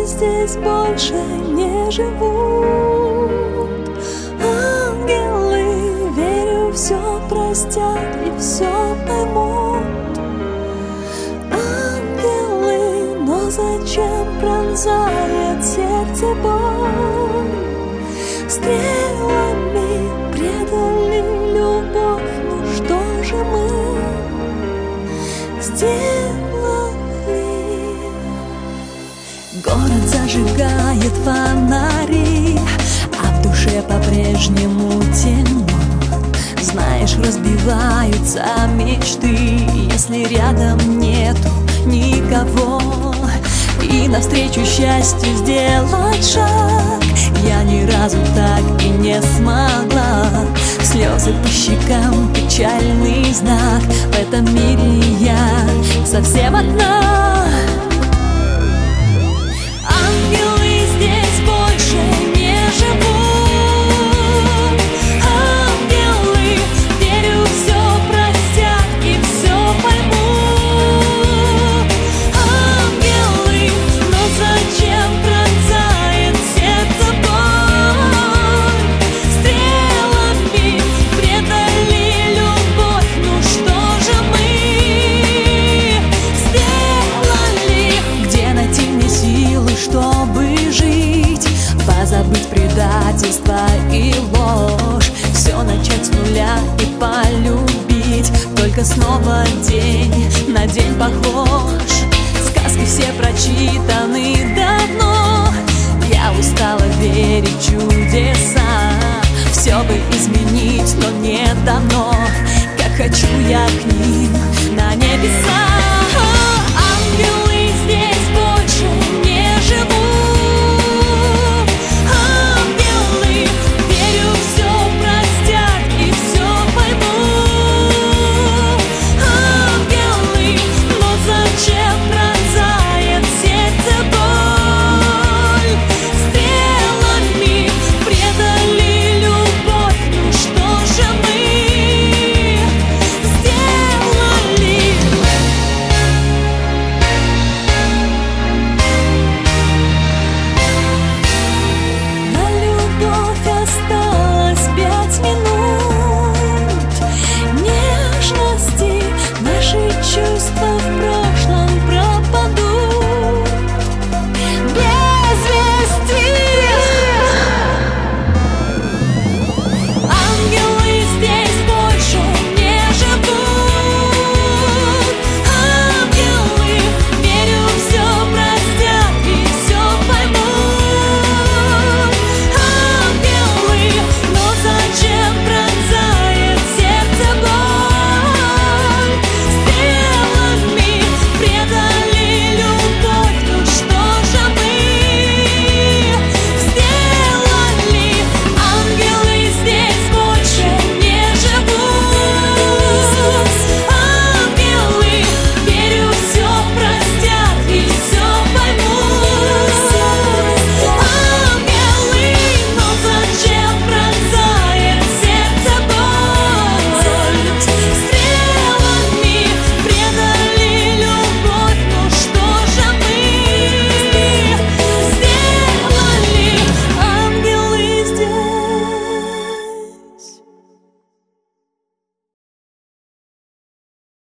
здесь больше не живут. Ангелы, верю, все простят и все поймут. Ангелы, но зачем пронзает сердце боль? Стрелами предали любовь, ну что же мы сделали? Город зажигает фонари, а в душе по-прежнему темно. Знаешь, разбиваются мечты, если рядом нету никого. И навстречу счастью сделать шаг я ни разу так и не смогла. Слезы по щекам, печальный знак. В этом мире я совсем одна. Ангелы здесь больше не живут. Ангелы, верю, все простят и все поймут. Ангелы, но зачем пронзает сердце боль? Стрелами предали любовь, ну что же мы сделали? Где найти мне силы, чтобы жить? Позабыть предательство и ложь, все начать с нуля и полюбить. Только снова день на день похож. Сказки все прочитаны давно. Я устала верить в чудеса. Все бы изменить, но не дано. Как хочу я к ним на небеса.